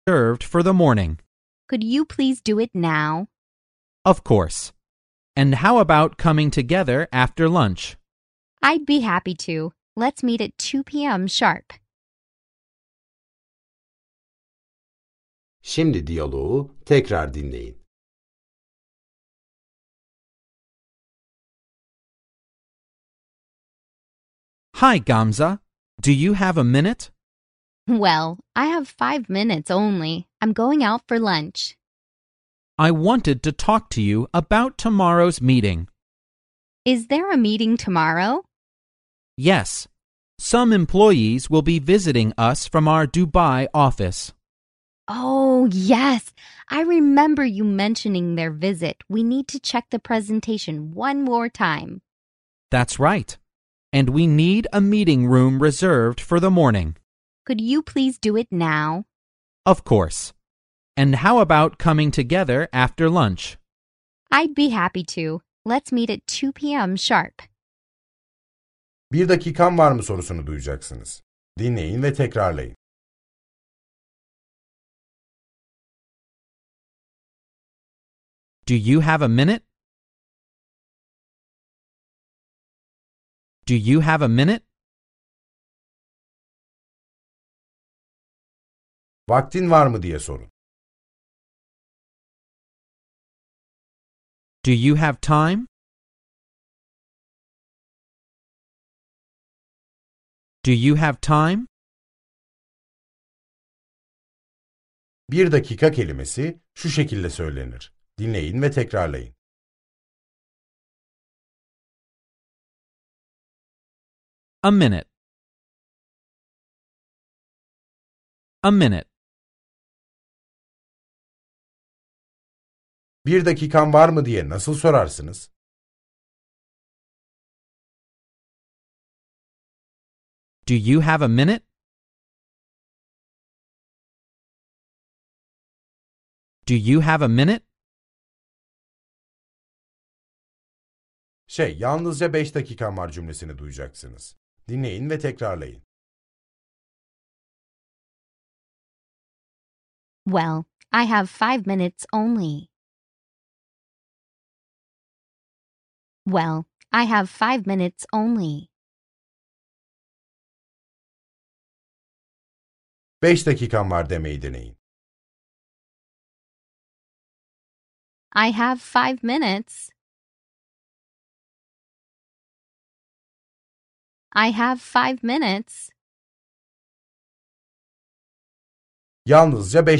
reserved for the morning. Could you please do it now? Of course. And how about coming together after lunch? I'd be happy to. Let's meet at 2 p.m. sharp. Şimdi diyaloğu tekrar dinleyin. Hi, Gamza. Do you have a minute? Well, I have 5 minutes only. I'm going out for lunch. I wanted to talk to you about tomorrow's meeting. Is there a meeting tomorrow? Yes. Some employees will be visiting us from our Dubai office. Oh, yes. I remember you mentioning their visit. We need to check the presentation one more time. That's right. And we need a meeting room reserved for the morning. Could you please do it now? Of course. And how about coming together after lunch? I'd be happy to. Let's meet at 2 p.m. sharp. Bir dakikam var mı sorusunu duyacaksınız. Dinleyin ve tekrarlayın. Do you have a minute? Do you have a minute? Vaktin var mı diye sorun. Do you have time? Do you have time? Bir dakika kelimesi şu şekilde söylenir. Dinleyin ve tekrarlayın. A minute. A minute. Bir dakikam var mı diye nasıl sorarsınız? Do you have a minute? Do you have a minute? Yalnızca 5 dakikam var cümlesini duyacaksınız. Dinleyin ve tekrarlayın. Well, I have 5 minutes only. Well, I have 5 minutes only. 5 dakikam var demeyi deneyin. I have 5 minutes. I have 5 minutes. Yalnızca 5